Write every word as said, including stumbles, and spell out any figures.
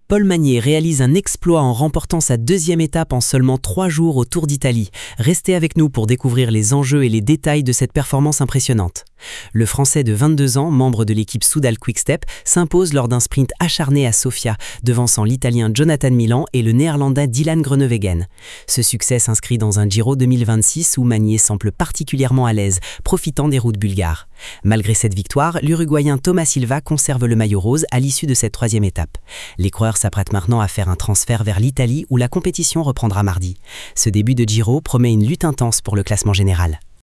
Paul Magnier réalise un exploit en remportant sa deuxième étape en seulement trois jours au Tour d'Italie. Restez avec nous pour découvrir les enjeux et les détails de cette performance impressionnante. Le Français de vingt-deux ans, membre de l'équipe Soudal Quick-Step, s'impose lors d'un sprint acharné à Sofia, devançant l'Italien Jonathan Milan et le Néerlandais Dylan Groenewegen. Ce succès s'inscrit dans un Giro deux mille vingt-six où Magnier semble particulièrement à l'aise, profitant des routes bulgares. Malgré cette victoire, l'Uruguayen Thomas Silva conserve le maillot rose à l'issue de cette troisième étape. Les coureurs s'apprête maintenant à faire un transfert vers l'Italie où la compétition reprendra mardi. Ce début de Giro promet une lutte intense pour le classement général.